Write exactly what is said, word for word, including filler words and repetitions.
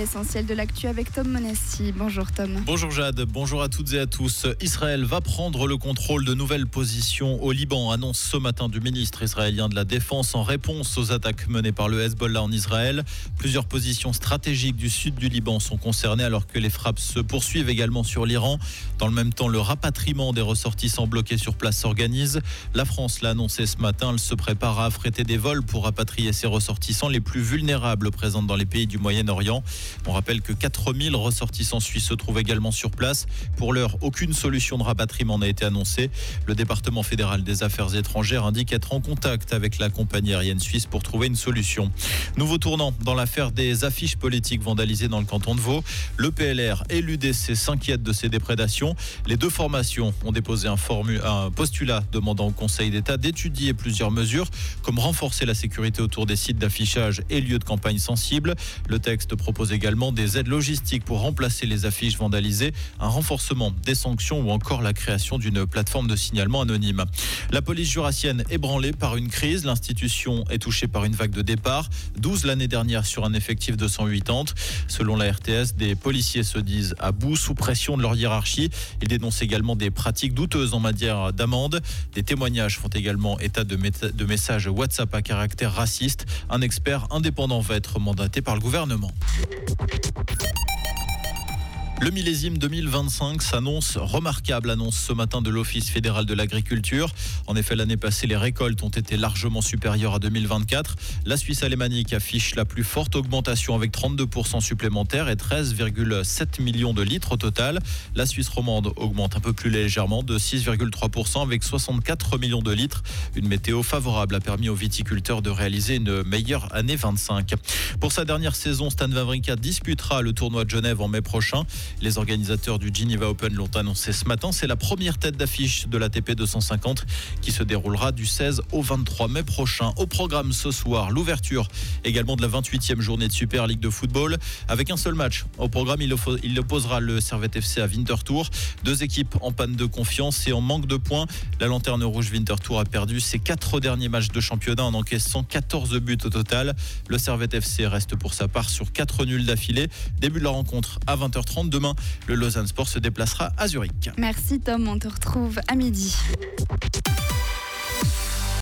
l'essentiel de l'actu avec Tom Monassi. Bonjour Tom. Bonjour Jade, bonjour à toutes et à tous. Israël va prendre le contrôle de nouvelles positions au Liban, annonce ce matin du ministre israélien de la Défense en réponse aux attaques menées par le Hezbollah en Israël. Plusieurs positions stratégiques du sud du Liban sont concernées alors que les frappes se poursuivent également sur l'Iran. Dans le même temps, le rapatriement des ressortissants bloqués sur place s'organise. La France l'a annoncé ce matin, elle se prépare à affréter des vols pour rapatrier ses ressortissants les plus vulnérables présents dans les pays du Moyen-Orient. On rappelle que quatre mille ressortissants suisses se trouvent également sur place. Pour l'heure, aucune solution de rapatriement n'a été annoncée. Le département fédéral des affaires étrangères indique être en contact avec la compagnie aérienne suisse pour trouver une solution. Nouveau tournant dans l'affaire des affiches politiques vandalisées dans le canton de Vaud. Le P L R et l'U D C s'inquiètent de ces déprédations. Les deux formations ont déposé un, formu- un postulat demandant au Conseil d'État d'étudier plusieurs mesures, comme renforcer la sécurité autour des sites d'affichage et lieux de campagne sensibles. Le texte propose également des aides logistiques pour remplacer les affiches vandalisées, un renforcement des sanctions ou encore la création d'une plateforme de signalement anonyme. La police jurassienne ébranlée par une crise. L'institution est touchée par une vague de départ, douze l'année dernière sur un effectif de cent quatre-vingt-dix. Selon la R T S, des policiers se disent à bout sous pression de leur hiérarchie. Ils dénoncent également des pratiques douteuses en matière d'amende. Des témoignages font également état de, méta- de messages WhatsApp à caractère raciste. Un expert indépendant va être mandaté par le gouvernement. Le millésime deux mille vingt-cinq s'annonce remarquable, annonce ce matin de l'Office fédéral de l'agriculture. En effet, l'année passée, les récoltes ont été largement supérieures à deux mille vingt-quatre. La Suisse alémanique affiche la plus forte augmentation avec trente-deux pour cent supplémentaires et treize virgule sept millions de litres au total. La Suisse romande augmente un peu plus légèrement de six virgule trois pour cent avec soixante-quatre millions de litres. Une météo favorable a permis aux viticulteurs de réaliser une meilleure année vingt-cinq. Pour sa dernière saison, Stan Wawrinka disputera le tournoi de Genève en mai prochain. Les organisateurs du Geneva Open l'ont annoncé ce matin. C'est la première tête d'affiche de l'A T P deux cent cinquante qui se déroulera du seize au vingt-trois mai prochain. Au programme ce soir, l'ouverture également de la vingt-huitième journée de Super League de football avec un seul match. Au programme, il, oppo- il opposera le Servette F C à Winterthur. Deux équipes en panne de confiance et en manque de points. La lanterne rouge Winterthur a perdu ses quatre derniers matchs de championnat en encaissant quatorze buts au total. Le Servette F C reste pour sa part sur quatre nuls d'affilée. Début de la rencontre à vingt heures trente. Demain, le Lausanne Sport se déplacera à Zurich. Merci Tom, on te retrouve à midi.